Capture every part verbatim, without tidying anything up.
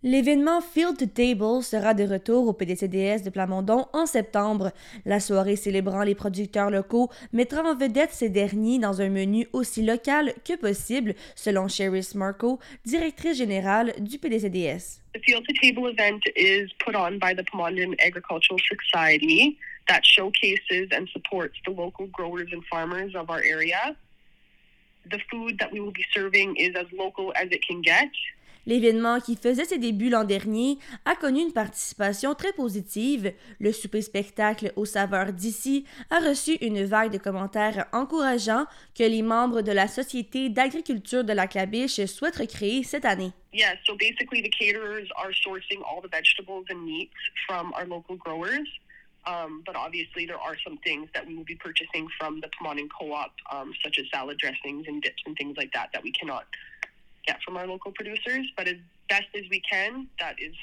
L'événement Field to Table sera de retour au P D C D S de Plamondon en septembre. La soirée célébrant les producteurs locaux mettra en vedette ces derniers dans un menu aussi local que possible, selon Cherise Marco, directrice générale du P D C D S. The Field to Table event is put on by the Plamondon Agricultural Society that showcases and supports the local growers and farmers of our area. The food that we will be serving is as local as it can get. L'événement, qui faisait ses débuts l'an dernier, a connu une participation très positive. Le souper-spectacle aux saveurs d'ici a reçu une vague de commentaires encourageants que les membres de la Société d'agriculture de la Clabiche souhaitent recréer cette année. Yeah, so basically the caterers are sourcing all the vegetables and meats from our local growers. Um, but obviously there are some things that we will be purchasing from the Plamondon Co-op, um, such as salad dressings and dips and things like that, that we cannot get from our local producers, but as best as we can, that is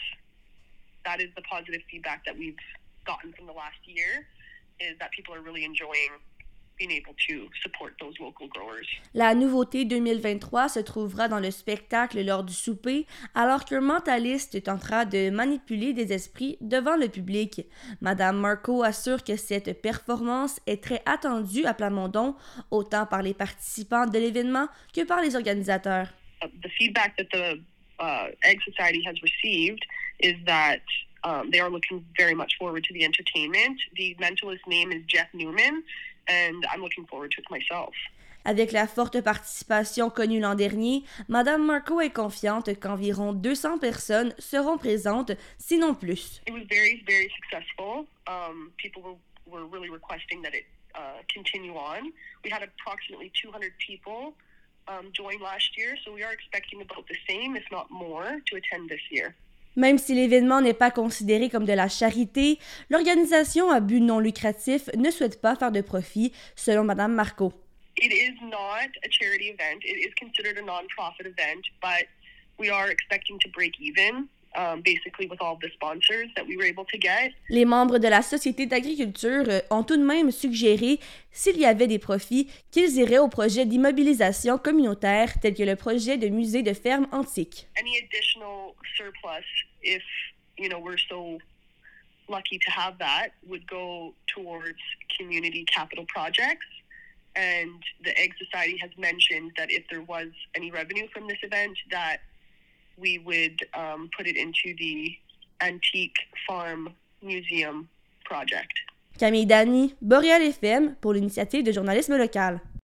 that is the positive feedback that we've gotten from the last year, is that people are really enjoying being able to support those local growers. La nouveauté deux mille vingt-trois se trouvera dans le spectacle lors du souper, alors qu'un mentaliste tentera de manipuler des esprits devant le public. Madame Marco assure que cette performance est très attendue à Plamondon, autant par les participants de l'événement que par les organisateurs. The feedback that the uh, Egg Society has received is that um, they are looking very much forward to the entertainment. The mentalist name is Jeff Newman, and I'm looking forward to it myself. Avec la forte participation connue l'an dernier, Madame Marco est confiante qu'environ deux cents personnes seront présentes, sinon plus. It was very, very successful. Um, people were, were really requesting that it uh, continue on. We had approximately two hundred people Um, joined last year, so we are expecting about the same, if not more, to attend this year. Même si l'événement n'est pas considéré comme de la charité, l'organisation à but non lucratif ne souhaite pas faire de profit, selon Madame Marco. It is not a charity event. It is considered a non-profit event, but we are expecting to break even. Um, basically with all the sponsors that we were able to get. Les membres de la Société d'agriculture ont tout de même suggéré, s'il y avait des profits, qu'ils iraient au projet d'immobilisation communautaire tel que le projet de musée de ferme antique. Any additional surplus, if you know we're so lucky to have that, would go towards community capital projects. And the Egg Society has mentioned that if there was any revenue from this event, that we would um, put it into the Antique Farm Museum project. Camille Dany, Boréal F M, pour l'initiative de journalisme local.